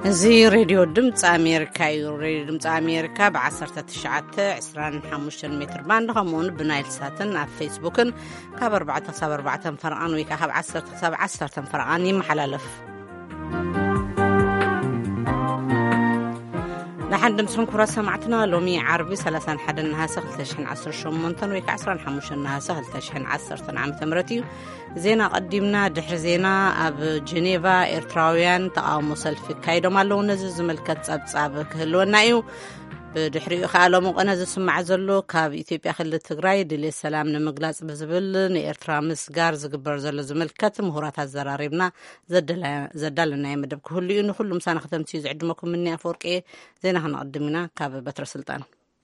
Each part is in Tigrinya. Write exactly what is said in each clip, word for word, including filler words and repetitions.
زي راديو دمت أمريكا راديو دمت أمريكا بعشرة تشعة عشرين حموشن متر باند خمون بنايل ساتن على فيسبوكن كابر بعد صبر بعد فرقان ويكا خب عشرة صبر عشرة فرقان يمحللف لحد مسلم كرة سمعتنا لومي عربي ثلاثة حد النها سهل تشحن عصر شمونتن ويك عصران حموش النها سهل تشحن عصر عام تمرتي زينا قدمنا دحر زينا أب جنيفا إرتراويان تقامو سلفي كايدو مالو نزز ملكت أبصابك هلو نايو بدحري خالو مقنز سمع زلو كاب إثيوبيا خلت تግራይ دلي السلام نمغلاص بزبل نإرترا مسغار زغبر زلو زملكت مهورات الزراريبنا زدلنا يمدب كل إنه كل مسانه ختمتي زعدمكم مني أفورقي زينا هنقدمنا كاب بتر سلطان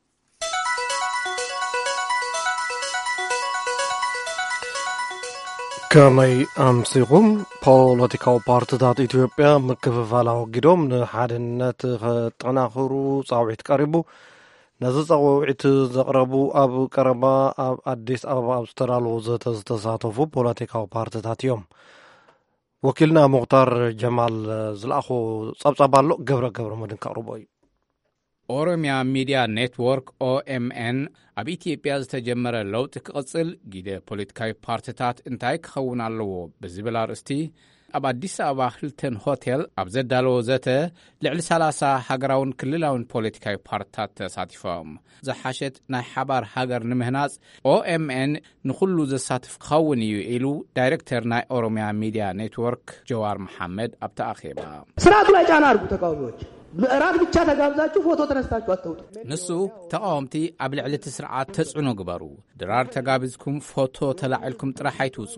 كمي أمسيقوم بوليتيكال بارتيات إثيوبيا مكففالاو قدوم نحادنت تناخرو صاوعيت قريبو نزل صاوعيت زقربو أب قربا أب أديس أبا أبسترالو زتزتساتفو بوليتيكال بارتيات يوم وكيلنا مختار جمال زلاخو صبصبالو قبر قبر مدن كاربوي ኦሮሚያ ሚዲያ ኔትወርክ ኦኤምኤን ኣብ ኢትዮጵያ ዝተጀመረ ለውጥ ክቕጽል ጊደ ፖለቲካዊ ፓርቲታት እንታይ ክኸውን ኣለዎ ብዝብል ኣርእስቲ ኣብ ኣዲስ ኣበባ ሂልተን ሆቴል ኣብ ዘዳለዎ ዘተ ልዕሊ ሰላሳ ሃገራውን ክልላውን ፖለቲካዊ ፓርቲታት ተሳቲፎም ዝሓሸት ናይ ሓባር ሃገር ንምህናጽ ኦኤምኤን ንኹሉ ዘሳትፍ ክኸውን እዩ ኢሉ ዳይሬክተር ናይ ኦሮሚያ ሚዲያ ኔትወርክ ጀዋር መሐመድ ኣብ ተኣኼባ ስርዓቱ ላይ ጫና አድርጉ ተቃዋሚዎች ምዕራብ ብቻ ተጋብዛችሁ ፎቶ ተነስታችሁ አትውጡ ንሱ ተቃዋምቲ ኣብ ልዕሊ ስርዓት ተጽዕኖ ግበሩ ድራር ተጋብዝኩም ፎቶ ተላዕልኩም ጥራሕ ኣይትውጹ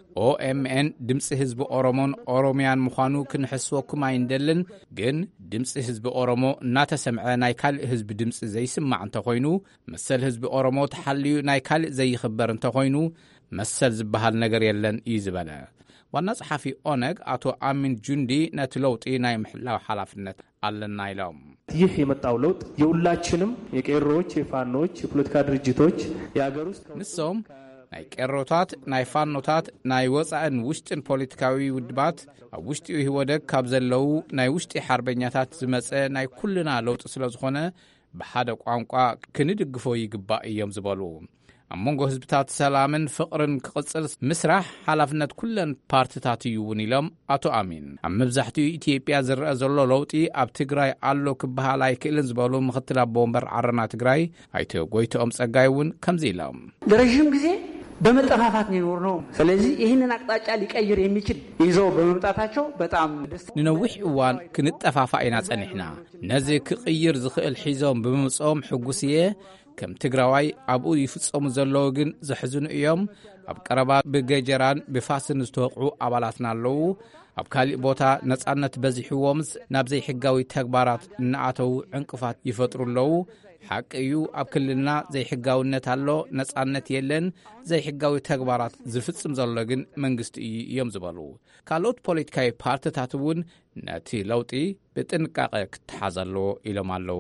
ኦኤምኤን ድምፂ ህዝቢ ኦሮሞን ኦሮሚያን ምዃኑ ክንሕስወኩም ኣይንደልን ግን ድምፂ ህዝቢ ኦሮሞ እናተሰምዐ ናይ ካልእ ህዝቢ ድምፂ ዘይስማዕ እንተኾይኑ መሰል ህዝቢ ኦሮሞ ተሓልዩ ናይ ካልእ ዘይኽበር እንተኾይኑ መሰል ዝበሃል ነገር የለን እዩ ዝበለ ዋና ጸሐፊ ኦነግ አቶ አሚን ጁንዲ ነቲ ለውጥ ናይ ምሕላው ሓላፍነት አለና ይላም ይህ የመጣው ለውጥ የሁላችንም የቄሮዎች የፋኖች የፖለቲካ ድርጅቶች የአገር ውስጥ ንሶም ናይ ቄሮታት ናይ ፋኖታት ናይ ወጻእን ውሽጥን ፖለቲካዊ ውድባት ኣብ ውሽጢ ህወደግ ካብ ዘለው ናይ ውሽጢ ሓርበኛታት ዝመጸ ናይ ኩልና ለውጥ ስለ ዝኾነ ብሓደ ቋንቋ ክንድግፎ ይግባእ እዮም ዝበሉ ኣሞንጎ ህዝብታት ሰላምን ፍቕርን ክቕጽል ምስራሕ ሓላፍነት ኩለን ፓርቲታት እዩውን ኢሎም ኣቶ አሚን ኣብ መብዛሕትኡ ኢትዮጵያ ዝረአ ዘሎ ለውጢ ኣብ ትግራይ ኣሎ ክበሃል ኣይክእልን ዝበሉ ምክትል ኣቦ ወንበር ዓረና ትግራይ ኣይተ ጎይቶኦም ጸጋይ እውን ከምዚ ኢሎም ለረጅም ጊዜ በመጠፋፋት ነው የኖርነው ስለዚህ ይህንን አቅጣጫ ሊቀይር የሚችል ይዘው በመምጣታቸው በጣም ደስ ንነውሕ እዋን ክንጠፋፋ ኢና ጸኒሕና ነዚ ክቕይር ዝኽእል ሒዞም ብምምጾም ሕጉስየ ከም ትግራዋይ ኣብኡ ይፍጸሙ ዘለዉ ግን ዘሕዝኑ እዮም ኣብ ቀረባ ብገጀራን ብፋስን ዝተወቕዑ ኣባላትና ኣለዉ ኣብ ካልእ ቦታ ነጻነት በዚሕዎምስ ናብ ዘይሕጋዊ ተግባራት እናኣተው ዕንቅፋት ይፈጥሩ ኣለዉ ሓቂ እዩ ኣብ ክልልና ዘይሕጋውነት ኣሎ ነጻነት የለን ዘይሕጋዊ ተግባራት ዝፍጽም ዘሎ ግን መንግስቲ እዩ እዮም ዝበሉ ካልኦት ፖለቲካዊ ፓርቲታት እውን ነቲ ለውጢ ብጥንቃቐ ክትሓዘሎ ኢሎም ኣለዉ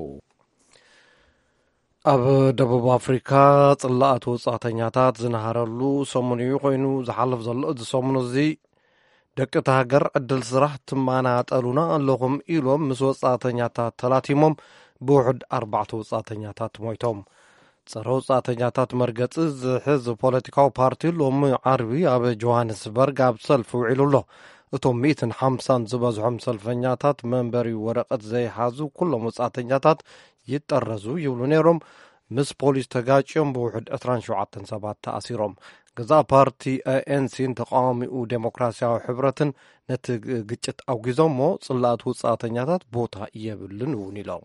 ኣብ ደቡብ አፍሪካ ጽላእት ወጻእተኛታት ዝነሃረሉ ሰሙን እዩ ኮይኑ ዝሓልፍ ዘሎ እዚ ሰሙን እዚ ደቂ ሃገር ዕድል ስራሕ ትመናጠሉና ኣለኹም ኢሎም ምስ ወጻእተኛታት ተላቲሞም ብውሕድ ኣርባዕተ ወጻእተኛታት ሞይቶም ፀረ ወጻእተኛታት መርገፂ ዝሕዝ ፖለቲካዊ ፓርቲ ሎሚ ዓርቢ ኣብ ጆሃንስበርግ ኣብ ሰልፊ ውዒሉ ኣሎ እቶም መቶ ወሓምሳ ዝበዝሖም ሰልፈኛታት መንበሪ ወረቐት ዘይሓዙ ኩሎም ወጻእተኛታት ይጠረዙ ይብሉ ነይሮም ምስ ፖሊስ ተጋጭዮም ብውሕድ عشرين وسبعة ሰባት ተኣሲሮም ገዛ ፓርቲ ኤንሲን ተቃዋሚኡ ዴሞክራሲያዊ ሕብረትን ነቲ ግጭት ኣውጊዞም ሞ ጽላእት ወጻእተኛታት ቦታ የብልን እውን ኢሎም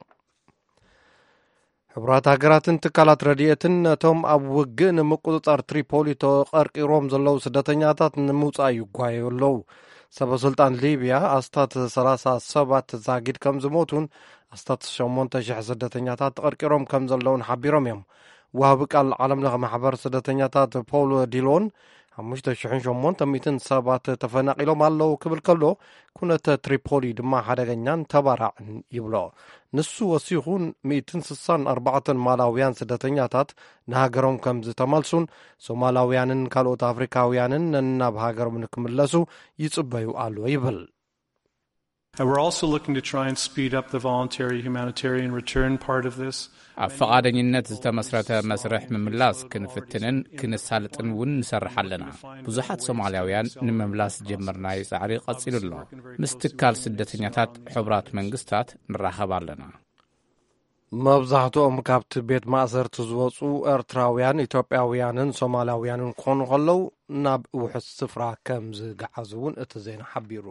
ሕብራት ሃገራትን ትካላት ረድኤትን ነቶም ኣብ ውግእ ንምቁፅጻር ትሪፖሊ ተቐርቂሮም ዘለዉ ስደተኛታት ንምውፃእ ይጓየዩ ኣለዉ ሰበስልጣን ሊብያ ኣስታት ሰላሳ ሰባት ዛጊድ ከም ዝሞቱን ኣስታት ሸሞንተ ሽሕ ስደተኛታት ተቐርቂሮም ከም ዘለውን ሓቢሮም እዮም ወሃቢ ቃል ዓለም ለኸ ማሕበር ስደተኛታት ፖል ዲሎን ሓሙሽተ ሽሕ ሸሞንተ ሚእቲ ሰባት ተፈናቂሎም ኣለዉ ክብል ከሎ ኩነተ ትሪፖሊ ድማ ሓደገኛን ተባራዕን ይብሎ ንሱ ወሲኹን መቶ ስድሳ ወኣርባዕተ ማላውያን ስደተኛታት ንሃገሮም ከም ዝተመልሱን ሶማላውያንን ካልኦት ኣፍሪካውያንን ናብ ሃገሮም ንክምለሱ ይጽበዩ ኣለዉ ይብል And we're also looking to try and speed up the voluntary humanitarian return part of this. ኣብ ፈቓደኝነት ዝተመስረተ መስርሕ ምምላስ ክንፍትንን ክንሳልጥን እውን ንሰርሕ ኣለና። ብዙሓት ሶማልያውያን ንምምላስ ጀመርናይ ጻዕሪ ቀጺሉ ኣሎ። ምስ ትካል ስደተኛታት ሕቡራት መንግስታት ንራኸብ ኣለና። መብዛሕትኦም ካብቲ ቤት ማእሰርቲ ዝወፁ ኤርትራውያን ኢትዮጵያውያንን ሶማልያውያንን ክኾኑ ከለዉ ናብ ውሕስ ስፍራ ከም ዝገዓዙ እውን እቲ ዜና ሓቢሩ።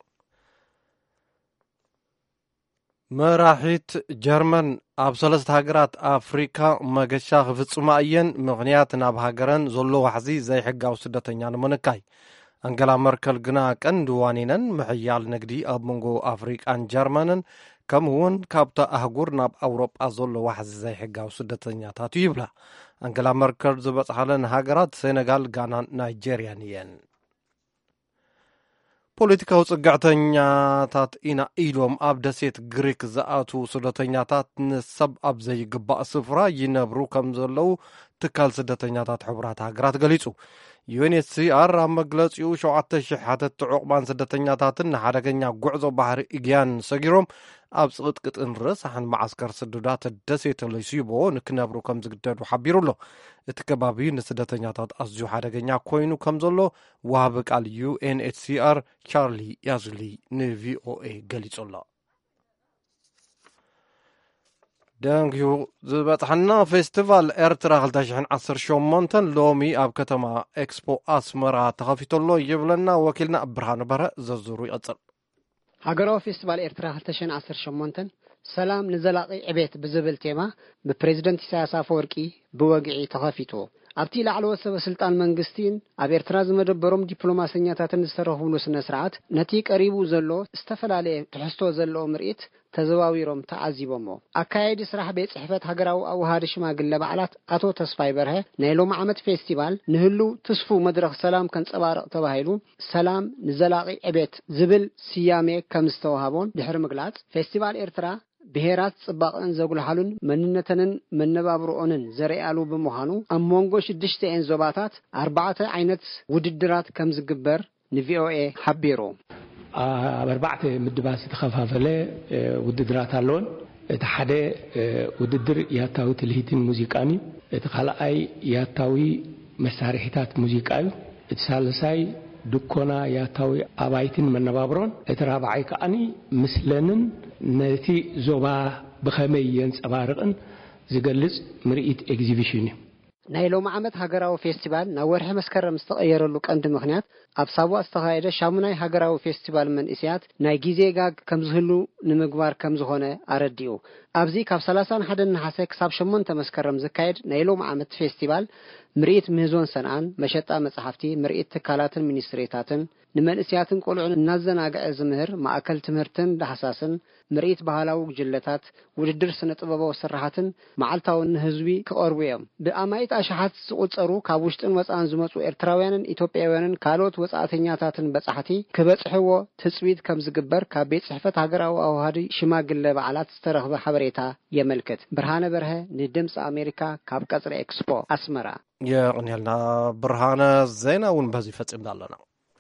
መራሒት ጀርመን ኣብ ሰለስተ ሃገራት ኣፍሪካ መገሻ ክፍጽማ እየን ምኽንያት ናብ ሃገረን ዘሎ ዋሕዚ ዘይሕጋዊ ስደተኛ ንምንካይ። ኣንገላ መርከል ግና ቀንዲ ዋኒነን ምሕያል ንግዲ ኣብ መንጎ ኣፍሪቃን ጀርመንን ከምኡ እውን ካብቲ ኣህጉር ናብ ኣውሮጳ ዘሎ ዋሕዚ ዘይሕጋዊ ስደተኛታት ይብላ። ኣንገላ መርከል ዝበፅሓለን ሃገራት ሴነጋል፣ ጋናን ናይጀርያን እየን። ፖለቲካዊ ጽጋዕተኛታት ኢና ኢሎም ኣብ ደሴት ግሪክ ዝኣቱ ስደተኛታት ንሰብ ኣብ ዘይግባእ ስፍራ ይነብሩ ከም ዘለው ትካል ስደተኛታት ሕቡራት ሃገራት ገሊጹ። ዩኤንኤችሲአር ኣብ መግለጺኡ ሸውዓተ ሽሕ ሓተቲ ዕቑባን ስደተኛታትን ንሓደገኛ ጉዕዞ ባሕሪ እግያን ሰጊሮም ኣብ ጽቕጥቅጥን ርሳሕን ማዓስከር ስዱዳት ደሴት ለይሲቦ ንክነብሩ ከም ዝግደዱ ሓቢሩ ኣሎ። እቲ ከባቢ ንስደተኛታት ኣዝዩ ሓደገኛ ኮይኑ ከም ዘሎ ወሃቢ ቃል ዩኤንኤችሲአር ቻርሊ ያዝሊ ንቪኦኤ ገሊጹ ኣሎ። ደንግዩ ዝበፅሐና ፌስቲቫል ኤርትራ ክልተ ሽሕ ዓሰርተ ሸሞንተ ሎሚ ኣብ ከተማ ኤክስፖ ኣስመራ ተኸፊተሎ ይብለና ወኪልና ብርሃኑ በረ ዘዝሩ ይቐጽል። ሃገራዊ ፌስቲቫል ኤርትራ ክልተ ሽሕ ዓሰርተ ሸሞንተ ሰላም ንዘላቂ ዕቤት ብዝብል ቴማ ብፕሬዝደንት ኢሳያስ አፈወርቂ ብወግዒ ተኸፊቱ። ኣብቲ ላዕለዎት ሰበስልጣን መንግስቲን ኣብ ኤርትራ ዝመደበሮም ዲፕሎማሰኛታትን ዝተረኽብሉ ስነ ስርዓት ነቲ ቀሪቡ ዘሎ ዝተፈላለየ ትሕዝቶ ዘለዎ ምርኢት ተዘዋዊሮም ተዓዚቦሞ። ኣካያዲ ስራሕ ቤት ጽሕፈት ሃገራዊ ኣዋሃዲ ሽማግለ በዓላት ኣቶ ተስፋይ በርሀ ናይ ሎሚ ዓመት ፌስቲቫል ንህሉ ትስፉ መድረኽ ሰላም ከንጸባርቕ ተባሂሉ ሰላም ንዘላቂ ዕቤት ዝብል ስያሜ ከም ዝተዋሃቦን ድሕሪ ምግላጽ ፌስቲቫል ኤርትራ ብሄራት ጽባቕን ዘጉልሓሉን መንነተንን መነባብሮኦንን ዘርያሉ ብምዃኑ ኣብ መንጎ ሽዱሽተ ዞባታት ኣርባዕተ ዓይነት ውድድራት ከም ዝግበር ንቪኦኤ ሓቢሩ። ኣብ ኣርባዕተ ምድባት ዝተኸፋፈለ ውድድራት ኣለዎን። እቲ ሓደ ውድድር ያታዊ ትልሂትን ሙዚቃን እዩ። እቲ ካልኣይ ያታዊ መሳርሒታት ሙዚቃ እዩ። እቲ ሳልሳይ ድኮና ያታዊ ኣባይትን መነባብሮን። እቲ ራብዓይ ከዓኒ ምስለንን ነቲ ዞባ ብኸመይ የንጸባርቕን ዝገልጽ ምርኢት ኤግዚቢሽን እዩ። ናይ ሎሚ ዓመት ሃገራዊ ፌስቲቫል ናብ ወርሒ መስከረም ዝተቐየረሉ ቀንዲ ምኽንያት ኣብ ሳቡኣ ዝተኻየደ ሻሙናይ ሃገራዊ ፌስቲቫል መንእስያት ናይ ጊዜ ጋግ ከም ዝህሉ ንምግባር ከም ዝኾነ ኣረዲኡ። ኣብዚ ካብ ሰላሳ ወሓደ ነሓሴ ክሳብ ሸሞንተ መስከረም ዝካየድ ናይ ሎሚ ዓመት ፌስቲቫል ምርኢት ምህዞን ሰንዓን፣ መሸጣ መጽሓፍቲ፣ ምርኢት ትካላትን ሚኒስትሬታትን ንመንእስያትን ቆልዑን እናዘናግዐ ዝምህር ማእከል ትምህርትን ዳሕሳስን፣ ምርኢት ባህላዊ ጉጅለታት፣ ውድድር ስነ ጥበባዊ ስራሓትን መዓልታውን ንህዝቢ ክቐርቡ እዮም። ብኣማይት ኣሽሓት ዝቁጸሩ ካብ ውሽጥን ወፃእን ዝመጹ ኤርትራውያንን ኢትዮጵያውያንን ካልኦት ወጻእተኛታትን በጻሕቲ ክበጽሕዎ ትጽቢት ከም ዝግበር ካብ ቤት ጽሕፈት ሃገራዊ ኣዋሃዲ ሽማግለ በዓላት ዝተረኽበ ሓበሬታ የመልክት። ብርሃነ በርሀ ንድምፂ ኣሜሪካ ካብ ቀጽሪ ኤክስፖ ኣስመራ የቕንየልና። ብርሃነ ዜና እውን በዚ ፈጺምና ኣለና።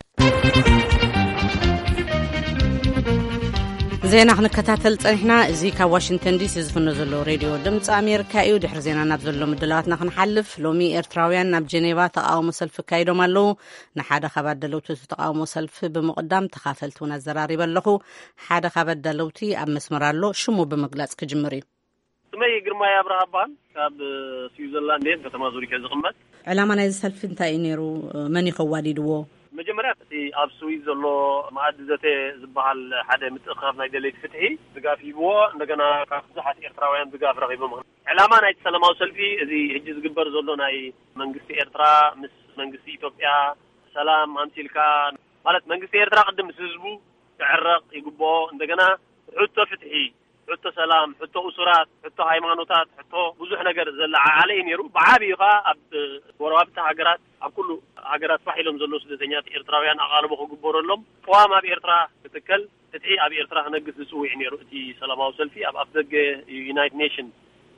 ዜና ክንከታተል ፀኒሕና። እዚ ካብ ዋሽንግተን ዲሲ ዝፍኖ ዘሎ ሬድዮ ድምፂ ኣሜሪካ እዩ። ድሕሪ ዜና ናብ ዘሎ ምድላዋትና ክንሓልፍ። ሎሚ ኤርትራውያን ናብ ጀኔቫ ተቃውሞ ሰልፊ ካይዶም ኣለዉ። ንሓደ ካብ ኣደለውቲ ተቃውሞ ሰልፊ ብምቕዳም ተኻፈልቲ እውን ኣዘራሪበ ኣለኹ። ሓደ ካብ ኣደለውቲ ኣብ መስመር ኣሎ። ሽሙ ብምግላጽ ክጅምር እዩ። ስመይ ግርማይ ኣብርሃ ይባሃል። ካብ ስዊዘርላንድ እየ፣ ከተማ ዙሪክ ዝቕመጥ። ዕላማ ናይዚ ሰልፊ እንታይ እዩ ነይሩ? መን ይኸዋዲድዎ? መጀመርያ እቲ ኣብ ስዊዝ ዘሎ ማዕድ ዘተ ዝበሃል ሓደ ምትእኽኻብ ናይ ደሌት ፍትሒ ድጋፍ ሂብዎ እንደገና ካብ ብዙሓት ኤርትራውያን ድጋፍ ረኺቦም። ዕላማ ናይቲ ሰላማዊ ሰልፊ እዚ ሕጂ ዝግበር ዘሎ ናይ መንግስቲ ኤርትራ ምስ መንግስቲ ኢትዮጵያ ሰላም ኣምሲልካ ማለት መንግስቲ ኤርትራ ቅድም ምስ ህዝቡ ክዕረቕ ይግብኦ፣ እንደገና ሕቶ ፍትሒ፣ ሕቶ ሰላም፣ ሕቶ እሱራት፣ ሕቶ ሃይማኖታት፣ ሕቶ ብዙሕ ነገር ዘለዓለ እዩ ነይሩ። ብዓብይኻ ኣብ ጎረባብቲ ሃገራት ኣብ ኩሉ ሃገራት ባሒሎም ዘሎ ስደተኛት ኤርትራውያን ኣቓልቦ ክግበረሎም ቅዋም ኣብ ኤርትራ ክትከል ፍትሒ ኣብ ኤርትራ ክነግስ ዝፅውዕ ነይሩ። እቲ ሰላማዊ ሰልፊ ኣብ ኣፍደገ ዩናይትድ ኔሽን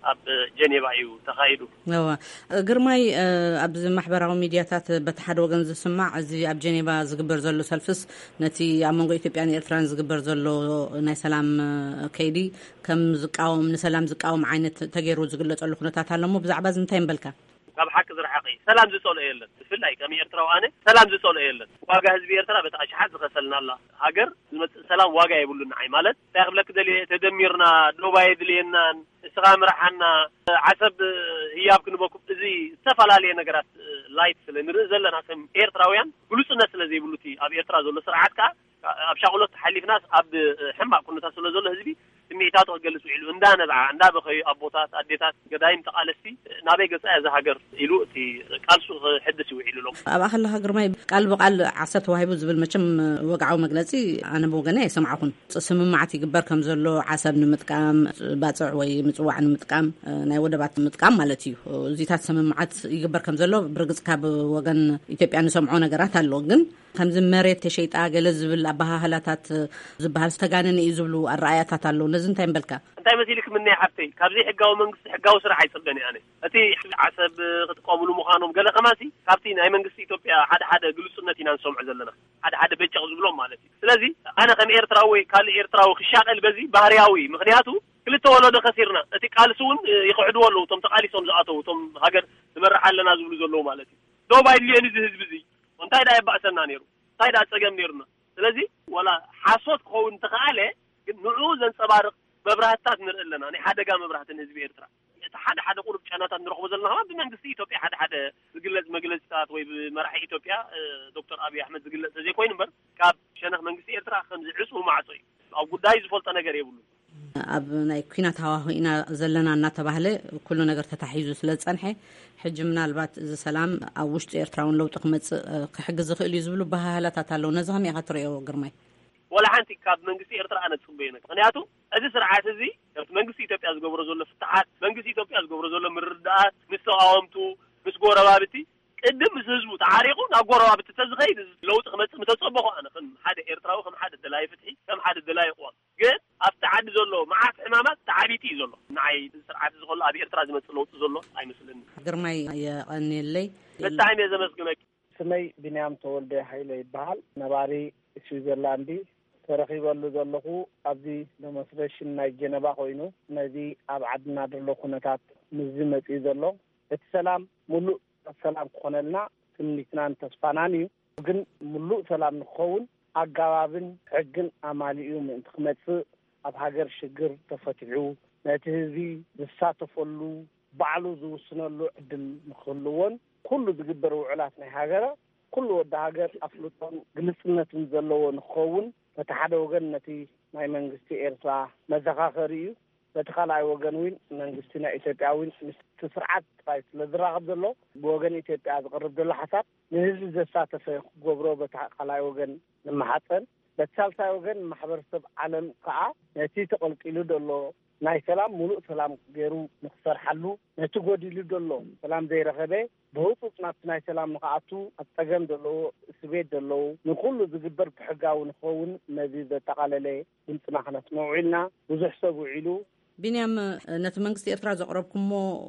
ኣብ ጀኔቫ እዩ ተኻይዱ ነዋ ግርማይ ኣብ ማሕበራዊ ሚድያታት በተሓደ ወገን ዝስማዕ እዚ ኣብ ጀኔቫ ዝግበር ዘሎ ሰልፍስ ነቲ ኣብ መንጎ ኢትዮጵያን ኤርትራን ዝግበር ዘሎ ናይ ሰላም ከይዲ ከም ዝቃወም ንሰላም ዝቃወም ዓይነት ተገይሩ ዝግለጸሉ ኩነታት ኣለሞ ብዛዕባ እዚ እንታይ እንበልካ ካብ ሓቂ ዝረሓቂ ሰላም ዝጸልኦ የለን ብፍላይ ከም ኤርትራው ኣነ ሰላም ዝጸልኦ የለን ዋጋ ህዝቢ ኤርትራ በተኣሽሓት ዝኸሰልና ኣላ ሃገር ዝመጽእ ሰላም ዋጋ ይብሉና ኣይ ማለት ታይኽብለክ ደልየ ተደሚርና ዶባይ ድልየናን እስኻ ምራሓና ዓሰብ ህያብ ክንበኩ እዚ ዝተፈላለዩ ነገራት ላይት ስለ ንርኢ ዘለና ከም ኤርትራውያን ግሉጽነት ስለ ዘይብሉቲ ኣብ ኤርትራ ዘሎ ስርዓት ከዓ ኣብ ሻቅሎት ሓሊፍናስ ኣብ ሕማቅ ኩነታት ስለ ዘሎ ህዝቢ ስሚዕታቱ ክገልጽ ኢሉ እንዳነብዓ እንዳበኸዩ ኣቦታት ኣዴታት ገዳይም ተቃለስቲ ናበይ ገጻ እዚ ሃገር ኢሉ እቲ ቃልሱ ሕድስ ይውዒሉ ሎም ኣብ ኣኸለ ሃገርማይ ቃል በቃል ዓሰብ ተዋሂቡ ዝብል መቸም ወግዓዊ መግለጺ ኣነ ብወገነ የሰምዓኹን ስምምዓት ይግበር ከም ዘሎ ዓሰብ ንምጥቃም ባጽዕ ወይ ምጽዋዕ ንምጥቃም ናይ ወደባት ንምጥቃም ማለት እዩ እዚታት ስምምዓት ይግበር ከም ዘሎ ብርግጽ ካብ ወገን ኢትዮጵያ ንሰምዖ ነገራት ኣሎ ግን ከምዚ መሬት ተሸይጣ ገለ ዝብል ኣባሃላታት ዝበሃል ዝተጋነነ እዩ ዝብሉ ኣረኣያታት ኣለዉ ነዚ እንታይ እንበልካ እንታይ መሲልክ ምንያይ ሓፍተይ ካብዚ ሕጋዊ መንግስቲ ሕጋዊ ስራሕ ኣይጽበን ኣነ እቲ ዓሰብ ክትቆምሉ ምዃኖም ገለ ኸማሲ ካብቲ ናይ መንግስቲ ኢትዮጵያ ሓደ ሓደ ግሉጽነት ኢና ንሰምዖ ዘለና ሓደ ሓደ በጨቕ ዝብሎም ማለት እዩ ስለዚ ኣነ ከም ኤርትራዊ ወይ ካልእ ኤርትራዊ ክሻቀል በዚ ባህርያዊ ምክንያቱ ክልተ ወለዶ ከሲርና እቲ ቃልሲ እውን ይኽዕድዎ ኣለዉ እቶም ተቃሊሶም ዝኣተዉ እቶም ሃገር ዝመርሕ ኣለና ዝብሉ ዘለዉ ማለት እዩ ዶባይ ድልየን እዚ ህዝቢ እዚ እንታይ ዳ የባእሰና ነይሩ እንታይ ዳ ፀገም ነይሩና ስለዚ ወላ ሓሶት ክኸውን ተኻኣለ ግን ንዑ ዘንጸባርቕ መብራህትታት ንርኢ ኣለና ናይ ሓደጋ መብራህትን ህዝቢ ኤርትራ እቲ ሓደ ሓደ ቁሩብ ጨናታት ንረኽቦ ዘለና ኸማ ብመንግስቲ ኢትዮጵያ ሓደ ሓደ ዝግለጽ መግለጽታት ወይ ብመራሒ ኢትዮጵያ ዶክተር ኣብይ ኣሕመድ ዝግለጽ ዘይኮይኑ እምበር ካብ ሸነኽ መንግስቲ ኤርትራ ከምዚ ዕፁ ማዕጾ እዩ ኣብ ጉዳይ ዝፈልጦ ነገር የብሉ ኣብ ናይ ኩናት ሃዋህውና ዘለና እናተባህለ ኩሉ ነገር ተታሒዙ ስለ ዝጸንሐ ሕጂ ምናልባት እዚ ሰላም ኣብ ውሽጢ ኤርትራውን ለውጢ ክመጽእ ክሕግዝ ዝኽእል እዩ ዝብሉ ባህላታት ኣለዉ ነዚ ከመይ ኢኻ ትሪኦ ግርማይ ወላ ሓንቲ ካብ መንግስቲ ኤርትራ ኣነ ጽበዮ ነገር ምክንያቱ እዚ ስርዓት እዚ ካብቲ መንግስቲ ኢትዮጵያ ዝገብሮ ዘሎ ፍትሓት መንግስቲ ኢትዮጵያ ዝገብሮ ዘሎ ምርዳእት ምስ ተቃወምቱ ምስ ጎረባብቲ ቅድም ምስ ህዝቡ ተዓሪቑ ናብ ጎረባብቲ ተዝኸይድ ለውጢ ክመጽእ ምተጸበኹ ኣነ ከም ሓደ ኤርትራዊ ከም ሓደ ደላይ ፍትሒ ከም ሓደ ደላይ ቋም ግን ኣብቲ ዓዲ ዘሎ መዓት ሕማማት ተዓቢቲ እዩ ዘሎ ንዓይ ስርዓት ዝኸሎ ኣብ ኤርትራ ዝመጽእ ለውጢ ዘሎ ኣይመስለኒ ግርማይ የቐኒለይ ብጣዕሚ እየ ዘመስግነኪ ስመይ ቢንያም ተወልደ ሃይለ ይበሃል ነባሪ ስዊዘርላንዲ ተረኺበሉ ዘለኹ ኣብዚ ደሞንስትሬሽን ናይ ጀነባ ኮይኑ ነዚ ኣብ ዓድና ዘሎ ኩነታት ምዝ መጽእ ዘሎ እቲ ሰላም ሙሉእ ሰላም ክኾነልና ትምኒትናን ተስፋናን እዩ ግን ሙሉእ ሰላም ንክኸውን ኣገባብን ሕግን ኣማሊኡ ምእንቲ ክመጽእ ኣብ ሃገር ሽግር ተፈቲሑ ነቲ ህዝቢ ዝሳተፈሉ ባዕሉ ዝውስነሉ ዕድል ንክህልዎን ኩሉ ዝግበር ውዕላት ናይ ሃገረ ኩሉ ወዲ ሃገር ኣፍልጦን ግልጽነትን ዘለዎ ንክኸውን በቲ ሓደ ወገን ነቲ ናይ መንግስቲ ኤርትራ መዘኻኸሪ እዩ በቲ ካልኣይ ወገን እውን መንግስቲ ናይ ኢትዮጵያ እውን ምስቲ ስርዓት ጥራይ ስለ ዝራኸብ ዘሎ ብወገን ኢትዮጵያ ዝቐርብ ዘሎ ሓሳብ ንህዝቢ ዘሳተፈ ክገብሮ በቲ ካልኣይ ወገን ንመሓፀን በቲ ሳልሳይ ወገን ማሕበረሰብ ዓለም ከዓ ነቲ ተቐልቂሉ ዘሎ ናይ ሰላም ሙሉእ ሰላም ገይሩ ንክሰርሓሉ ነቲ ጎዲሉ ዘሎ ሰላም ዘይረኸበ ብህፁፅ ናብቲ ናይ ሰላም ንክኣቱ ኣብ ፀገም ዘለዎ እስቤት ዘለዉ ንኩሉ ዝግበር ብሕጋዊ ንክኸውን ነዚ ዘጠቃለለ ድምፅና ክነስምዑ ኢልና ብዙሕ ሰብ ውዒሉ ቢንያም ነቲ መንግስቲ ኤርትራ ዘቕረብኩሞ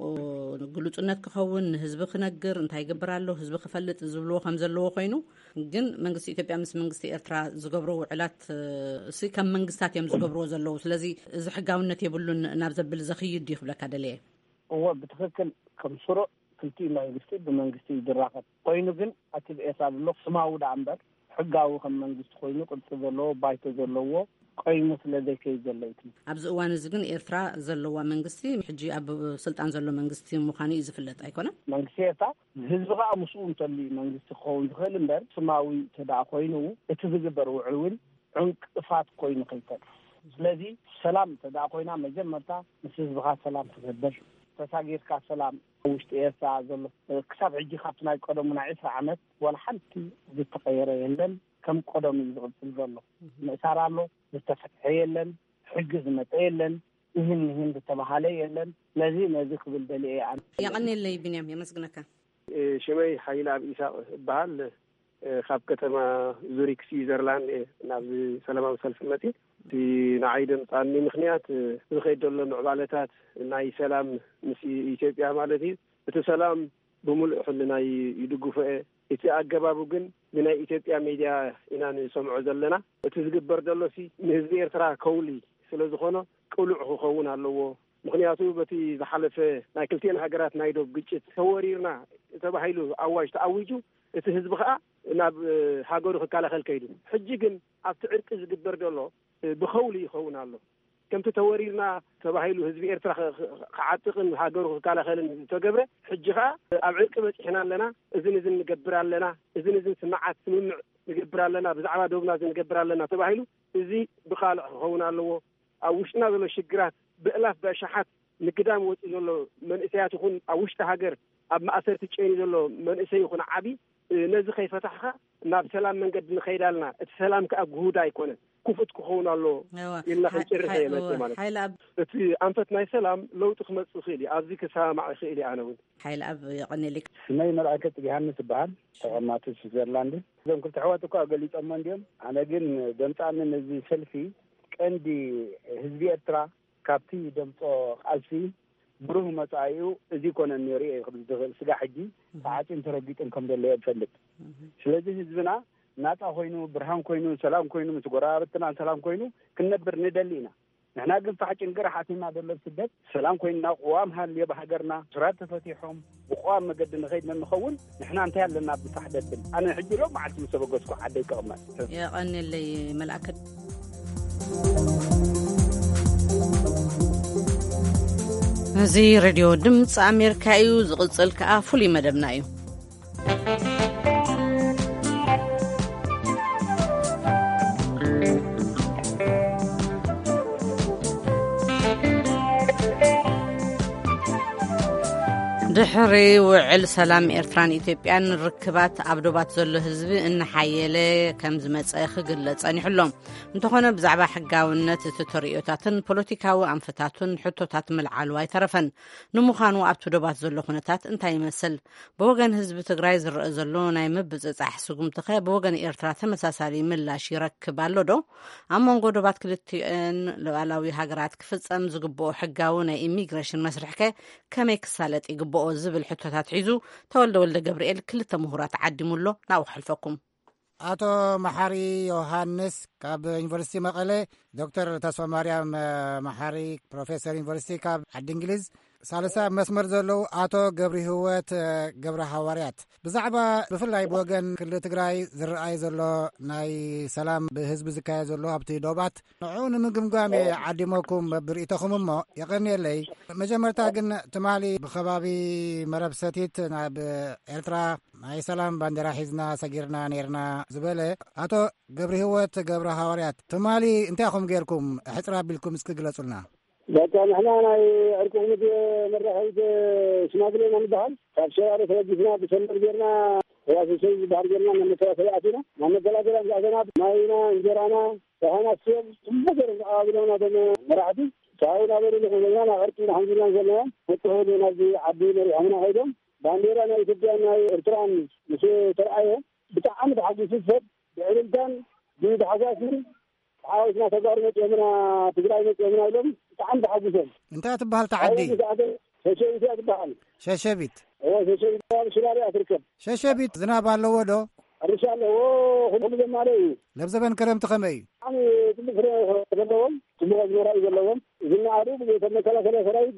ግሉጽነት ክኸውን ህዝቢ ክነግር እንታይ ይግበር ኣሎ ህዝቢ ክፈልጥ ዝብልዎ ከም ዘለዎ ኮይኑ ግን መንግስቲ ኢትዮጵያ ምስ መንግስቲ ኤርትራ ዝገብሮ ውዕላት እሲ ከም መንግስታት እዮም ዝገብርዎ ዘለዉ ስለዚ እዚ ሕጋውነት የብሉን ናብ ዘብል ዘኽይድ ይኽብለካ ደለየ እወ ብትክክል ከም ስሩዕ ክልቲኡ መንግስቲ ብመንግስቲ ዝራኸብ ኮይኑ ግን ኣቲ ኤርትራ ዘሎ ስማዊ ዳ እምበር ሕጋዊ ከም መንግስቲ ኮይኑ ቅርፂ ዘለዎ ባይቶ ዘለዎ ቆይሙ ስለዘይከይ ዘለይት ኣብዚ እዋን እዚ ግን ኤርትራ ዘለዋ መንግስቲ ሕጂ ኣብ ስልጣን ዘሎ መንግስቲ ምዃኑ እዩ ዝፍለጥ ኣይኮነን መንግስቲ ኤርትራ ህዝቢ ከዓ ምስኡ እንተሊ መንግስቲ ክኸውን ዝኽእል እምበር ስማዊ ተዳእ ኮይኑ እቲ ዝግበር ውዕል እውን ዕንቅፋት ኮይኑ ከይተርፍ ስለዚ ሰላም ተዳእ ኮይና መጀመርታ ምስ ህዝብኻ ሰላም ትገብር ተሳጊርካ ሰላም ውሽጢ ኤርትራ ዘሎ ክሳብ ሕጂ ካብቲ ናይ ቀደሙ ናይ ዒስራ ዓመት ወላ ሓንቲ ዝተቀየረ የለን ከም ቀደም ዝቕፅል ዘሎ ምእሳር ኣሎ ዝተፈትሐ የለን ሕጊ ዝመፀ የለን ይህን ይህን ዝተባሃለ የለን ስለዚ ነዚ ክብል ደልየ ኣነ የቐኒለይ ቢንያም የመስግነካ ሽመይ ሓይላ ኣብ ኢሳቅ ይበሃል خاب كتما زوريك سويسرلاند ناب سلاماوي سلف متي في نعيدن صاني مخنيات زخيد له معبالتات ناي سلام مسي إثيوبيا مالتي بتسلام بملء حلنا يدقوا እቲ ኣገባቡ ግን ብናይ ኢትዮጵያ ሚድያ ኢና ንሰምዖ ዘለና እቲ ዝግበር ዘሎ ሲ ንህዝቢ ኤርትራ ከውሊ ስለ ዝኾነ ቅሉዕ ክኸውን ኣለዎ ምክንያቱ በቲ ዝሓለፈ ናይ ክልቲአን ሃገራት ናይ ዶብ ግጭት ተወሪርና ተባሂሉ ኣዋጅ ተኣዊጁ እቲ ህዝቢ ከዓ ናብ ሃገሩ ክከላኸል ከይዱ ሕጂ ግን ኣብቲ ዕርቂ ዝግበር ዘሎ ብኸውሊ ይኸውን ኣሎ ከምቲ ተወሪርና ተባሂሉ ህዝቢ ኤርትራ ከዓጥቅን ሃገሩ ክከላኸልን ተገብረ ሕጂ ከዓ ኣብ ዕርቂ በፂሕና ኣለና እዝን እዝን ንገብር ኣለና እዝን እዝን ስምዓት ስምምዕ ንገብር ኣለና ብዛዕባ ዶብና ንገብር ኣለና ተባሂሉ እዚ ብኻልዕ ክኸውን ኣለዎ ኣብ ውሽጥና ዘሎ ሽግራት ብእላፍ በሻሓት ንግዳም ወፂ ዘሎ መንእሰያት ይኹን ኣብ ውሽጢ ሃገር ኣብ ማእሰርቲ ጨኒ ዘሎ መንእሰይ ይኹን ዓቢ ነዚ ከይፈታሕካ ናብ ሰላም መንገዲ ንኸይዳልና እቲ ሰላም ከዓ ጉሁዳ ኣይኮነን كفت كخون الله إلا خنشرة هي مثلا حيل أب في أنفتنا السلام لو تخمس خيلي أزيك سامع خيلي أنا وين حيل أب يغني لك سمي ملعكة جهنم سبحان ما في سويسرلاند إذا كنت حواتك أقولي أمان ديم أنا جن دمت عن النزي سيلفي عندي هزبي أترا كابتي دمت ألفي بروه متعيو إذا كنا نري سجى حجي ساعتين تربيت إنكم دلله بفلت شلذي هزبنا ناتا خوينو برهان خوينو سلام خوينو متقرابتنا سلام خوينو كنبر ندلينا نحنا قلت حاجة نقرحاتنا دلل سدد سلام خويننا قوام هاللي بحجرنا شرات تفتيحهم وقوام مقد نغيد من مخون نحنا انتهى لنا بتحدد انا حجي لو ما عاد مسبقوسكو حد يكرمنا يا قني اللي ملأكد هذه راديو دمص أمريكايو زغلصل كأ فولي مدبنايو ድሕሪ ውዕል ሰላም ኤርትራን ኢትዮጵያን ርክባት ኣብዶባት ዘሎ ህዝቢ እንሓየለ ከም ዝመፀ ክግለጽ ጸኒሕሎም እንተኾነ ብዛዕባ ሕጋውነት እቲ ተርእዮታትን ፖለቲካዊ ኣንፈታቱን ሕቶታት ምልዓሉ ኣይተረፈን ንምዃኑ ኣብቲ ዶባት ዘሎ ኩነታት እንታይ ይመስል ብወገን ህዝቢ ትግራይ ዝረአ ዘሎ ናይ ምብፅጻሕ ስጉምቲ ኸ ብወገን ኤርትራ ተመሳሳሊ ምላሽ ይረክብ ኣሎ ዶ ኣብ መንጎ ዶባት ክልቲአን ሉዓላዊ ሃገራት ክፍጸም ዝግብኦ ሕጋዊ ናይ ኢሚግሬሽን መስርሕ ከ ከመይ ክሳለጥ ይግብኦ ዝብል ሕቶታት ሒዙ ተወልደ ወልደ ገብርኤል ክልተ ምሁራት ዓዲሙሎ ናብኡ ክሕልፈኩም አቶ መሐሪ ዮሐንስ ካብ ዩኒቨርሲቲ መቐለ ዶክተር ተስፋ ማርያም መሐሪ ፕሮፌሰር ዩኒቨርሲቲ ካብ ዓዲ እንግሊዝ ሳልሳ መስመር ዘለው አቶ ገብሪ ህወት ገብረ ሐዋርያት ብዛዕባ ብፍላይ ብወገን ክልል ትግራይ ዝረአይ ዘሎ ናይ ሰላም ብህዝቢ ዝካየድ ዘሎ ኣብቲ ዶባት ንዑ ንምግምጋም ዓዲሞኩም ብርእቶኹም እሞ የቐኒየለይ መጀመርታ ግን ትማሊ ብኸባቢ መረብ ሰቲት ናብ ኤርትራ ናይ ሰላም ባንዴራ ሒዝና ሰጊርና ነርና ዝበለ አቶ ገብሪ ህወት ገብረ ሐዋርያት ትማሊ እንታይ ኹም ጌርኩም ሕፅራ ቢልኩም እስክግለጹልና بقى نحن أنا أركض من مرة شمالي من البحر فشارع فرجنا بسمر جرنا واسي شيء بحر جرنا من متوافياتنا من الجلادنا جانا ماينا إنجرانا فهنا السوق ثم جرنا عابرنا دم مرادي ساينا برينا خلينا أركض الحمد لله جلنا متهودنا في عبدين رحمنا هيدم بانديرنا يتبعنا إرتران مش ترعيه بتعمد حاجة سفر بعلمتان جيد حاجاتنا عاوزنا تجارب جمنا تجارب جمنا لهم تعند حاجزين انت تبهل تعدي شاشبيت تبهل شاشبيت هو شاشبيت شلالي اتركب شاشبيت زناب الله ودو ان شاء الله هو هم جمالي لبزبن كرم تخمي يعني تبخر تبغون تبغى زورا يقولون زنا عارف يسمى كلا كلا فرايد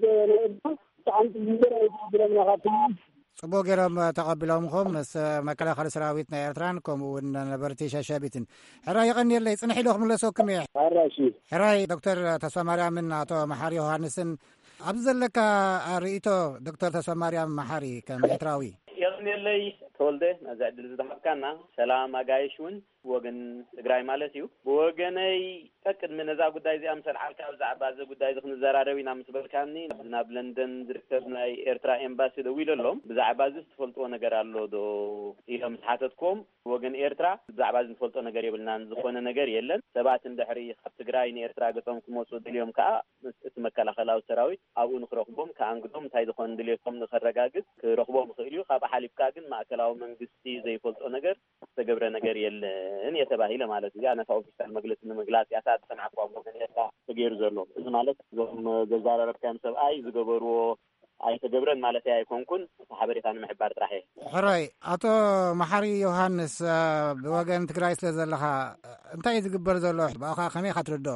تعند جمنا جمنا خاطر صبو جرام تقبلهم خم نس مكلا خالص راويتنا إيرتران كم ونبرتي شاشبيتن حراي غني اللي صنحي لهم ولا سوكم يا حراشي حراي دكتور تسوى مريم من عطوا محاري يوحنسن أبزل لك رئيتو دكتور تسوى مريم محاري كم إيرتراوي يغني اللي تولده نزعد الزحمكنا سلام أجايشون وجن إجراء مالتيو وجناي تأكد من هذا قد يزي أمثال حالك أو زعب هذا قد يزي خن زراروي نام سبكاني نبنا بلندن دركتنا إيرترا إمباسي دويل لهم بزعب هذا استفلتوا نجار الله دو إلهم حاتتكم وجن إيرترا زعب هذا استفلتوا نجار يبلنا زخونا نجار يلن سبعة دحري خط إجراء إيرترا قطعم كموسود اليوم كا اسمك لا خلاص سراوي أو نخرجهم كعنقدهم تايدخون دليلهم نخرجاجس كرخبهم خيليو خاب حليب كاجن مع كلاو من جستي زي فلتوا نجار ዝተገብረ ነገር የለን የተባሂለ ማለት እዩ ኣነታ ኦፊሻል መግለጽ ንምግላጽ ያሳድ ሰናቋም ወገንታ ተገይሩ ዘሎ እዚ ማለት ዞም ዘዛረብካም ሰብኣይ ዝገበርዎ ኣይተገብረን ማለት ኣይኮንኩን ሓበሬታን ምሕባር ጥራሕ እየ ሕራይ አቶ መሐሪ ዮሐንስ ብወገን ትግራይ ስለ ዘለኻ እንታይ ዝግበር ዘሎ ባኻ ከመይ ካትርዶ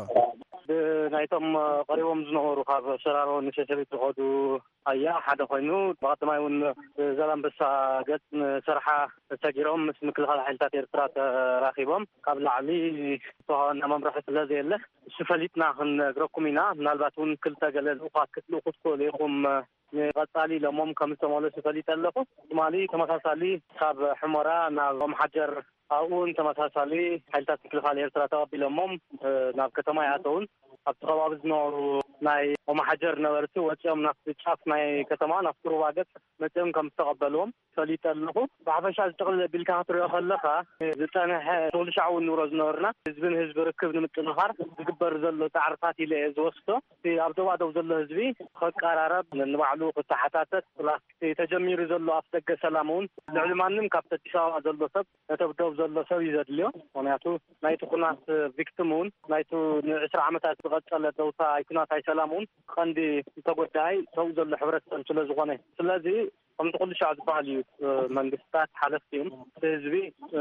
ናይቶም ቀሪቦም ዝነበሩ ካብ ሰራሮ ንሸሸሪት ዝኸዱ ኣያ ሓደ ኮይኑ ብቐጥማይ እውን ዘላንበሳ ገጽ ስርሓ ተሰጊሮም ምስ ምክልኻል ሓይልታት ኤርትራ ተራኺቦም ካብ ላዕሊ ተዋና መምርሒ ስለዘየለ እሱ ፈሊጥና ክንነግረኩም ኢና ምናልባት እውን ክልተ ገለ ልኡኻት ክትልኡ ክትክእሉ ኢኹም ንቐጻሊ ለሞም ከም ዝተመለሱ ፈሊጥ ኣለኹ ትማሊ ተመሳሳሊ ካብ ሕሞራ ናብ መሓጀር ኣብኡን ተመሳሳሊ ሓይልታት ምክልኻል ኤርትራ ተቐቢሎሞም ናብ ከተማ ይኣተውን ኣብቲ ከባቢ ዝነበሩ ናይ መሓጀር ነበርቲ ወፂኦም ናብቲ ጫፍ ናይ ከተማ ናብቲ ሩባ ገጽ መፅኦም ከም ዝተቐበልዎም ፈሊጥ ኣለኹ ብሓፈሻ ዝጠቕልል ቢልካ ክትሪኦ ከለኻ ዝፀንሐ ተውልሻዕ እውን ንብሎ ዝነበርና ህዝብን ህዝቢ ርክብ ንምጥንኻር ዝግበር ዘሎ ፃዕርታት ኢለ እየ ዝወስዶ ኣብ ዞባ ደው ዘሎ ህዝቢ ከቀራረብ ንባዕሉ ክተሓታተት ፕላስ ተጀሚሩ ዘሎ ኣፍ ደገ ሰላም እውን ልዕሊ ማንም ካብቲ ኣዲስ ኣበባ ዘሎ ሰብ ነተብደብ ዘሎ ሰብ እዩ ዘድልዮ ምክንያቱ ናይቲ ኩናት ቪክቲም እውን ናይቲ ንዕስራ ዓመታት ዝቐፀለ ደውታ ኩናት ሰላም እውን ቀንዲ ተጎዳይ ሰው ዘሎ ሕብረተሰብ ስለ ዝኾነ ስለዚ ከምቲ ኩሉ ሻዕ ዝበሃል እዩ መንግስታት ሓለፍቲ እዮም ህዝቢ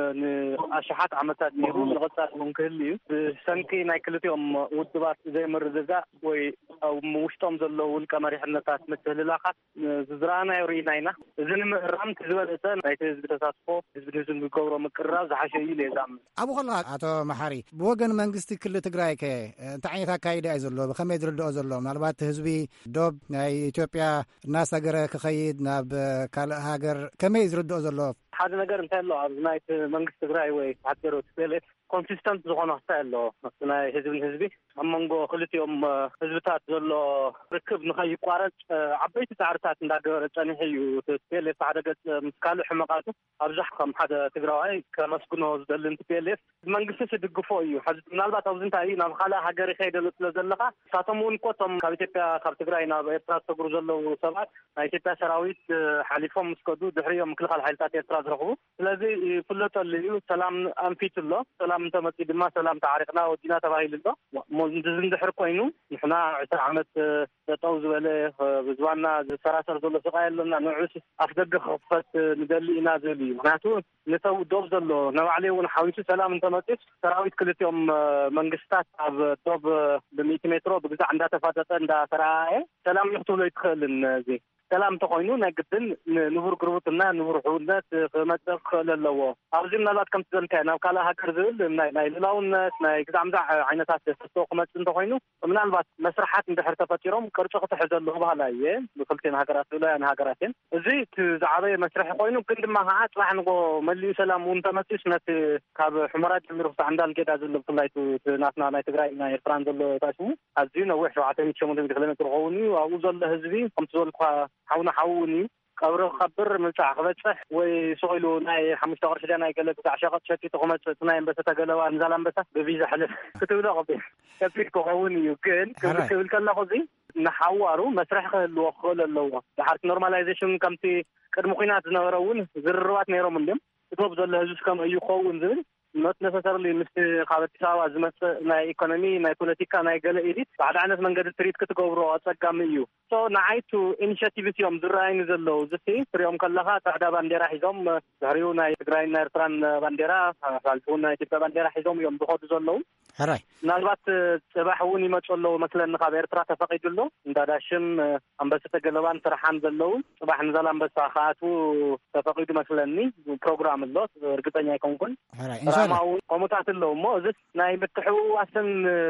ንኣሽሓት ዓመታት ነይሩ ንቐጻሊ እውን ክህሊ እዩ ብሰንኪ ናይ ክልቲኦም ውድባት ዘይምርዝጋእ ወይ ኣብ ውሽጦም ዘለዉ ውልቀ መሪሕነታት ምትህልላኻት ዝዝረኣናዮ ርኢና ኢና እዚ ንምእራም ዝበለፀ ናይቲ ህዝቢ ተሳትፎ ህዝቢ ህዝቢ ዝገብሮ ምቅርራብ ዝሓሸ እዩ ኢለ ዝኣምን ኣብኡ ከለኻ አቶ መሐሪ ብወገን መንግስቲ ክልል ትግራይ ከ እንታይ ዓይነት ኣካይዳ እዩ ዘሎ ብኸመይ ዝርድኦ ዘሎ ምናልባት ህዝቢ ዶብ ናይ ኢትዮጵያ እናሰገረ ክኸይድ ናብ ካልእ ሃገር ከመይ ዝርድኦ ዘሎ ሓደ ነገር እንታይ ኣሎ ኣብዚ ናይቲ መንግስቲ ትግራይ ወይ ሓገሮ ትቤሌት ኮንሲስተንት ዝኾነ ክታይ ኣሎ ናይ ህዝብን ህዝቢ ኣብ መንጎ ክልቲኦም ህዝብታት ዘሎ ርክብ ንኸይቋረፅ ዓበይቲ ፃዕርታት እንዳገበረ ፀኒሑ እዩ ትቤሌት ሓደ ገፅ ምስ ካልእ ሕመቃቱ ኣብዛሕ ከም ሓደ ትግራዋይ ከመስግኖ ዝደልን ትቤሌት መንግስቲ ዝድግፎ እዩ ሕዚ ምናልባት ኣብዚ እንታይ እዩ ናብ ካልእ ሃገር ይኸይደሉ ስለ ዘለካ ንሳቶም እውን ኮቶም ካብ ኢትዮጵያ ካብ ትግራይ ናብ ኤርትራ ዝሰግሩ ዘለው ሰባት ናይ ኢትዮጵያ ሰራዊት ሓሊፎም ምስከዱ ድሕሪኦም ምክልኻል ሓይልታት ኤርትራ ዝረኽቡ ስለዚ ይፍለጠሉ እዩ ሰላም ኣንፊት ኣሎ ሰላም እንተመፂ ድማ ሰላም ተዓሪቕና ወዲና ተባሂሉ ኣሎ ዝንድሕር ኮይኑ ንሕና ዕስራ ዓመት ጠጠው ዝበለ ብዝባና ዝሰራሰር ዘሎ ስቃይ ኣለና ንዑስ ኣፍ ደገ ክኽፈት ንደሊ ኢና ዝብል እዩ ምክንያቱ ነተው ዶብ ዘሎ ነባዕለ እውን ሓዊሱ ሰላም እንተመፂስ ሰራዊት ክልቲኦም መንግስታት ኣብ ዶብ ብሚእቲ ሜትሮ ብግዛዕ እንዳተፋጠጠ እንዳተረኣየ ሰላም ይኽትብሎ ይትኽእልን እዚ ሰላም ተኮይኑ ናይ ግድን ንቡር ግርቡትና ንቡር ሕውነት ክመፅእ ክኽእል ኣለዎ ኣብዚ ምናልባት ከምቲ ዘልካዮ ናብ ካልእ ሃገር ዝብል ናይ ልላውነት ናይ ግዛዕ ምዛዕ ዓይነታት ተስቶ ክመፅእ እንተኮይኑ ምናልባት መስራሓት እንድሕር ተፈጢሮም ቅርፂ ክትሕዘ ኣለዎ ባህላ እየ ብክልቲን ሃገራት ዝብላያን ሃገራት እየን እዚ ዝዓበየ መስርሒ ኮይኑ ግን ድማ ከዓ ፅባሕ ንጎ መሊኡ ሰላም እውን ተመፂስ ነቲ ካብ ሕመራ ጀሚሩ ክሳዕ እንዳልጌዳ ዘሎ ብፍላይ ናትና ናይ ትግራይ ናይ ኤርትራን ዘሎ ታሽሙ ኣዝዩ ነዊሕ ሸውዓተ ሚእቲ ሸሞንተ ሚእቲ ኪሎ ሜትር ክኸውን እዩ ኣብኡ ዘሎ ህዝቢ ከምቲ ዝበልኩ ሓውና ሓውን እዩ ቀብሪ ክኸብር ምልፃዕ ክበፅሕ ወይ ስቂሉ ናይ ሓሙሽተ ቅርሺ ዳ ናይ ገለ ግዛዕ ሸቐጥ ሸቂጡ ክመፅእ እቲ ናይ ኣንበሳ ተገለባ ንዛላ ኣንበሳ ብቪዛ ሕልፍ ክትብሎ ቀቢል ከቢድ ክኸውን እዩ ግን ክብል ከለኹ እዚ ንሓዋሩ መስርሒ ክህልዎ ክኽእል ኣለዎ ድሓርቲ ኖርማላይዜሽን ከምቲ ቅድሚ ኩናት ዝነበረ እውን ዝርርባት ነይሮም እንድም እቶም ዘሎ ህዝቢ ከም እዩ ክኸውን ዝብል ኖት ነሰሰርሊ ምስቲ ካብ ኣዲስ ኣበባ ዝመፅእ ናይ ኢኮኖሚ ናይ ፖለቲካ ናይ ገለ ኤሊት ባዕድ ዓይነት መንገዲ ትሪት ክትገብሮ ኣፀጋሚ እዩ ሶ ንዓይቱ ኢኒሽቲቭስ እዮም ዝረኣይኒ ዘለው ዝቲ ትሪኦም ከለካ ፃዕዳ ባንዴራ ሒዞም ድሕሪኡ ናይ ትግራይን ናይ ኤርትራን ባንዴራ ሓልፉን ናይ ኢትዮጵያ ባንዴራ ሒዞም እዮም ዝኸዱ ዘለው ሕራይ ምናልባት ፅባሕ እውን ይመፁ ኣለው መስለኒ ካብ ኤርትራ ተፈቂዱሎ እንዳዳሽን ኣንበሳ ተገለባን ስራሓን ዘለው ፅባሕ ንዛላ ኣንበሳ ከኣትዉ ተፈቂዱ መስለኒ ፕሮግራም ኣሎ እርግጠኛ ኣይኮንኩን ማው ቆሙታት ኣለው እሞ እዚ ናይ ምትሕውዋስን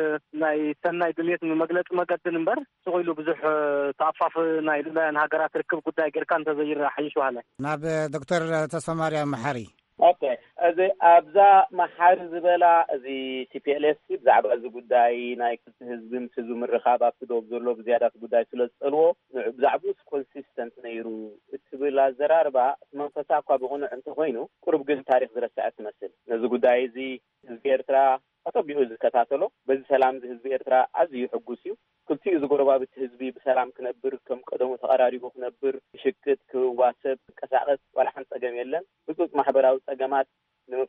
ናይ ሰናይ ድልየት መግለፂ መቀድን እምበር ስቑኢሉ ብዙሕ ተኣፋፍ ናይ ልላያን ሃገራት ርክብ ጉዳይ ጌርካ እንተዘይረ ሓይሽ ባህለ ናብ ዶክተር ተስፋ ማርያም መሐሪ ኦኬ እዚ ኣብዛ መሐሪ ዝበላ እዚ ቲፒኤልኤስ ብዛዕባ እዚ ጉዳይ ናይ ክልተ ህዝብን ህዝቢ ምርኻብ ኣብቲ ዶብ ዘሎ ብዝያዳት ጉዳይ ስለ ዝፀልዎ ብዛዕባኡ ኮንሲስተንት ነይሩ እትብል ኣዘራርባ መንፈሳ እኳ ብቑኑዕ እንተኮይኑ ቁርብ ግን ታሪክ ዝረስዐ ትመስል ነዚ ጉዳይ እዚ ህዝቢ ኤርትራ ኣፀቢቑ ዝከታተሎ በዚ ሰላም እዚ ህዝቢ ኤርትራ ኣዝዩ ሕጉስ እዩ ክልቲኡ ዝጎረባብቲ ህዝቢ ብሰላም ክነብር ከም ቀደሙ ተቐራሪቡ ክነብር ክሽቅጥ ክዋሰብ ክንቀሳቀስ ዋላ ሓንቲ ፀገም የለን ህፁፅ ማሕበራዊ ፀገማት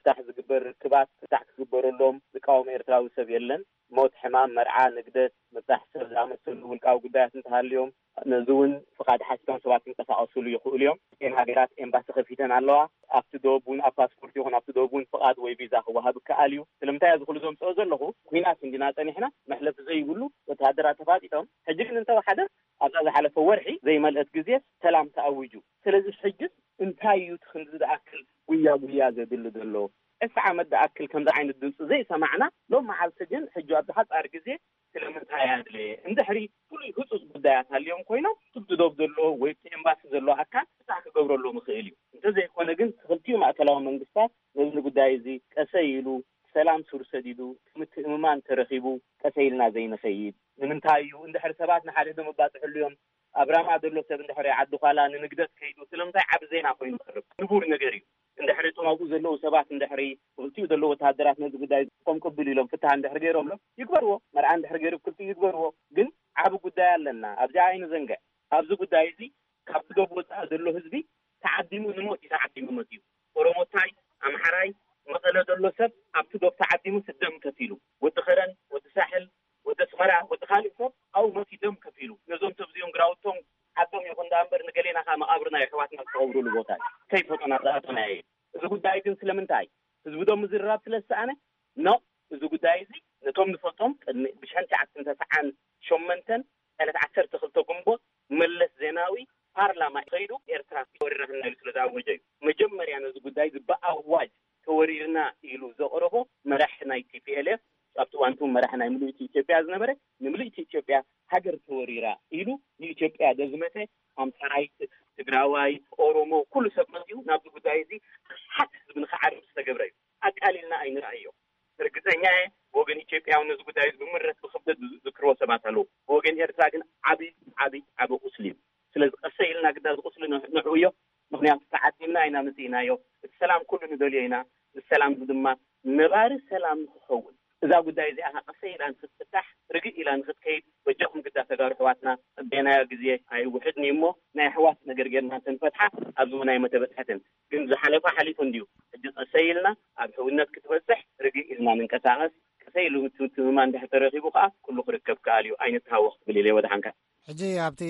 ምፍታሕ ዝግበር ክባት ፍታሕ ክግበረሎም ዝቃወም ኤርትራዊ ሰብ የለን ሞት ሕማም መርዓ ንግደት ምፍታሕ ሰብ ዝኣመሰሉ ውልቃዊ ጉዳያት እንተሃልዮም ነዚውን ፍቃድ ሓሲቶም ሰባት ይንቀሳቀሱሉ ይኽእሉ እዮም እተን ሃገራት ኤምባሲ ከፊተን ኣለዋ ኣብቲ ደቡን ኣብ ፓስፖርት ይኹን ኣብቲ ደቡን ፍቃድ ወይ ቪዛ ክወሃብ ይከኣል እዩ ስለምንታይ እዚ ኩሉ ዘምፅኦ ዘለኹ ኩናት እንዲና ፀኒሕና መሕለፊ ዘይብሉ ወተሃደራት ተፋጢጦም ሕጂ ግን እንተወሓደ ኣብዛ ዝሓለፈ ወርሒ ዘይመልአት ግዜ ሰላም ተኣውጁ ስለዚ ሕጂ እንታይ እዩ ትክንዲ ዝኣክል ጉያ ጉያ ዘድሊ ዘሎ እስ ዓመት ዝኣክል ከምዚ ዓይነት ድምፂ ዘይሰማዕና ሎም መዓልቲ ግን ሕጂ ኣብ ዝሓፃር ግዜ ስለምንታይ ያድለ እንድሕሪ ፍሉይ ህፁፅ ጉዳያት ሃልዮም ኮይኖም ትብድዶብ ዘሎ ወይ ኤምባሲ ዘሎ ኣካል ፍታሕ ክገብረሎም ይኽእል እዩ እንተዘይኮነ ግን ክልቲኡ ማእከላዊ መንግስታት ነዚ ጉዳይ እዚ ቀሰይ ኢሉ ሰላም ሱር ሰዲዱ ምትእምማን ተረኺቡ ቀሰይልና ዘይንኸይድ ንምንታይ እዩ እንድሕሪ ሰባት ንሓደ ደመባፅሕሉ እዮም ኣብራማ ዘሎ ሰብ እንድሕሪ ዓዲ ኋላ ንንግደት ከይዱ ስለምንታይ ዓብ ዜና ኮይኑ ይቐርብ ንቡር ነገር እዩ እንድሕሪ ጦማጉ ዘለዉ ሰባት እንድሕሪ ክልቲኡ ዘለዎ ወተሃደራት ነዚ ጉዳይ ቆም ቅብል ኢሎም ፍታሕ እንድሕሪ ገይሮምሎ ይግበርዎ መርዓ እንድሕሪ ገይሩ ክልቲኡ ይግበርዎ ግን ዓብ ጉዳይ ኣለና ኣብዚ ዓይኒ ዘንግዕ ኣብዚ ጉዳይ እዚ ካብ ትገብ ወፃእ ዘሎ ህዝቢ ተዓዲሙ ንሞት እዩ ተዓዲሙ ሞት እዩ ኦሮሞታይ ኣምሓራይ መቐለ ዘሎ ሰብ ኣብቲ ዶብ ተዓዲሙ ስደም ከፊሉ ወዲ ኸረን ወዲ ሳሕል ወዲ ስመራ ወዲ ካሊእ ሰብ ኣብ ሞት ደም ከፊሉ ነዞም ተብዚኦም ግራውቶም ዓዶም ይኹን ዳ እምበር ንገሌና ኻ መቃብርና ኣሕዋትና ዝቀብሩሉ ቦታ ከይፈጦና ዝኣተና እየ እዚ ጉዳይ ግን ስለምንታይ ህዝቢ ዶም ዝርራብ ስለዝሰኣነ ኖ እዚ ጉዳይ እዚ ነቶም ንፈቶም ብሸንቲ ዓሰርተ ተስዓን ሸሞንተን ዕለት ዓሰርተ ክልተ ግንቦት መለስ ዜናዊ ፓርላማ ከይዱ ኤርትራ ወሪርና ኢሉ ስለዝኣወጀ እዩ መጀመርያ ነዚ ጉዳይ ዝበኣዋጅ ተወሪርና ኢሉ ዘቕረቦ መራሒ ናይ ቲፒኤልኤፍ ኣብቲ ዋንቱ መራሒ ናይ ምልእቲ ኢትዮጵያ ዝነበረ ንምልእቲ ኢትዮጵያ ሃገር ተወሪራ ኢሉ ንኢትዮጵያ ደዝመተ ኣምሓራይ ትግራዋይ ኦሮሞ ኩሉ ሰብ መፅኡ ናብዚ ጉዳይ እዚ ሓት ህዝቢ ንኽዓርፍ ዝተገብረ እዩ ኣቃሊልና ኣይንርአዮ እርግጠኛ ወገን ኢትዮጵያዊ ነዚ ጉዳይ ብምረት ብክብደት ዝክርዎ ሰባት ኣለዉ ወገን ኤርትራ ግን ዓብይ ዓብይ ዓብይ ቁስሊ እዩ ስለዚ ቀሰይ ኢልና ግዳ ዝቁስሊ ንዕኡ እዮም ምክንያቱ ተዓዲምና ኢና መፅእናዮ እቲ ሰላም ኩሉ ንደልዮ ኢና ሰላም ድማ ነባሪ ሰላም ክኸውን እዛ ጉዳይ እዚኣ ቀሰይ ኢላ ንክትፍታሕ ርግእ ኢላ ንክትከይድ በጀኹም ግዳ ተጋሩ ኣሕዋትና ፀበናዮ ግዜ ኣይውሕድኒ እሞ ናይ ኣሕዋት ነገር ጌርና ተንፈትሓ ኣብዚ ናይ መተበፅሐትን ግን ዝሓለፈ ሓሊፉ እንድዩ ሕጂ ቀሰይ ኢልና ኣብ ሕውነት ክትበፅሕ ርግእ ኢልና ንንቀሳቐስ ቀሰይ ኢሉ ምትምትምማ እንድሕር ተረኺቡ ከዓ ኩሉ ክርከብ ከኣል እዩ ዓይነት ሃወኽ ትብል ኢለ ወድሓንካ ሕጂ ኣብቲ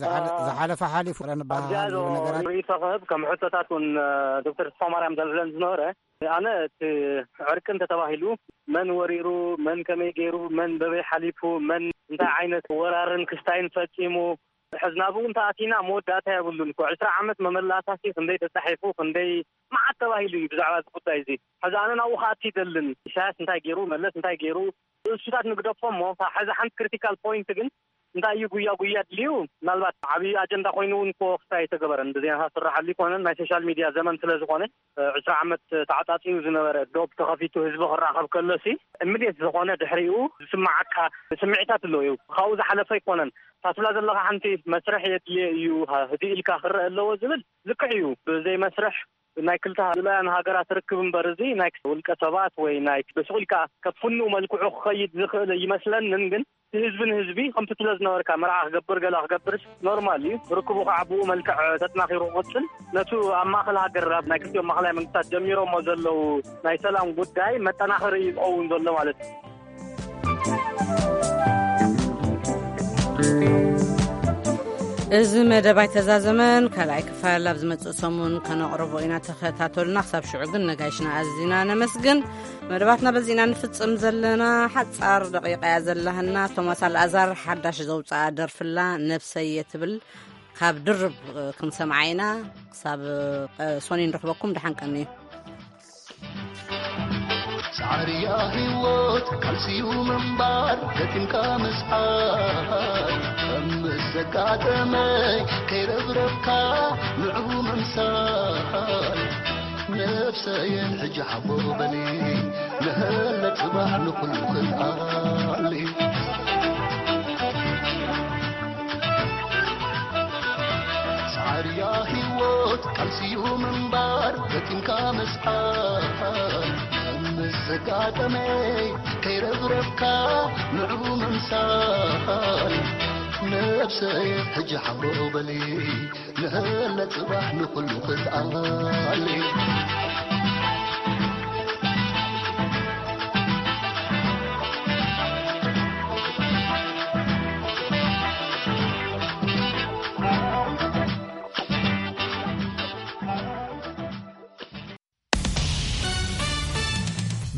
ዝሓለፈ ሓሊፉ ረንባሃል ነገራት ሪኢተኽብ ከም ሕቶታት እውን ዶክተር ተስፋማርያም ዘልብለን ዝነበረ ኣነ እቲ ዕርቂ እንተተባሂሉ መን ወሪሩ መን ከመይ ገይሩ መን በበይ ሓሊፉ መን እንታይ ዓይነት ወራርን ክስታይን ፈፂሙ ሕዝናብ እውን ተኣቲና መወዳእታ የብሉን እኮ ዕስራ ዓመት መመላእታሲ ክንደይ ተፃሒፉ ክንደይ መዓት ተባሂሉ እዩ ብዛዕባ እዚ ጉዳይ እዚ ሕዚ ኣነ ናብኡ ከኣቲ ይደልን ኢሳያስ እንታይ ገይሩ መለስ እንታይ ገይሩ እሱታት ንግደፎ እሞ ሕዚ ሓንቲ ክሪቲካል ፖይንት ግን እንታይ እዩ ጉያ ጉያ ድልዩ ምናልባት ዓብዪ ኣጀንዳ ኮይኑ እውን ኮ ክስታይ ተገበረን ብዜናታት ስራሕሉ ይኮነን ናይ ሶሻል ሚድያ ዘመን ስለ ዝኾነ ዕስራ ዓመት ተዓጣፂኡ ዝነበረ ዶብ ተኸፊቱ ህዝቢ ክራኸብ ከሎሲ እምድየት ዝኾነ ድሕሪኡ ዝስማዓካ ስምዒታት ኣለዎ እዩ ካብኡ ዝሓለፈ ኣይኮነን ታስብላ ዘለካ ሓንቲ መስርሕ የድልየ እዩ ህድእ ኢልካ ክረአ ኣለዎ ዝብል ዝክዕ እዩ ብዘይ መስርሕ ናይ ክልተ ዝለያን ሃገራት ርክብ እምበር እዚ ናይ ውልቀ ሰባት ወይ ናይ ብስቑኢልካ ከፍኑ መልክዑ ክኸይድ ዝኽእል ይመስለንን ግን ህዝብን ህዝቢ ከምቲ ስለ ዝነበርካ መርዓ ክገብር ገላ ክገብርስ ኖርማል እዩ ርክቡ ከዓ ብኡ መልክዕ ተጠናኺሩ ክቕፅል ነቱ ኣብ ማእኸል ሃገር ናይ ክልቲኦም ማእኸላይ መንግስታት ጀሚሮሞ ዘለው ናይ ሰላም ጉዳይ መጠናኸሪ ይኸውን ዘሎ ማለት እዩ እዚ መደባይ ተዛዘመን ካልኣይ ክፋል ኣብ ዝመፅእ ሰሙን ከነቕርቦ ኢና ተኸታተሉና ክሳብ ሽዑ ግን ነጋይሽና ኣዝና ነመስግን መደባትና በዚና ንፍፅም ዘለና ሓፃር ደቂቃ እያ ዘለህና ቶማስ ኣልኣዛር ሓዳሽ ዘውፅኣ ደርፍላ ነፍሰየ ትብል ካብ ድርብ ክንሰምዓ ኢና ክሳብ ሶኒ ንረኽበኩም ድሓንቀኒ ሳዕርያ ህይወት ካልሲዩ ምንባር ደቲምካ ምስሓር ከምዘጋጠመይ ከይረብረብካ ንዑ ምምሳል ነፍሰየን ሕጂ ሓቦ በሊ ንህለ ፅባሕ ንኩሉ ክልኣሊ ሳዕርያ ህይወት ካልሲዩ ምንባር ደቲምካ ምስሓር زقاتمي كيربربكا نعو ممسال نفسي حج حبو بلي نهلت صباح نخلو خزعالي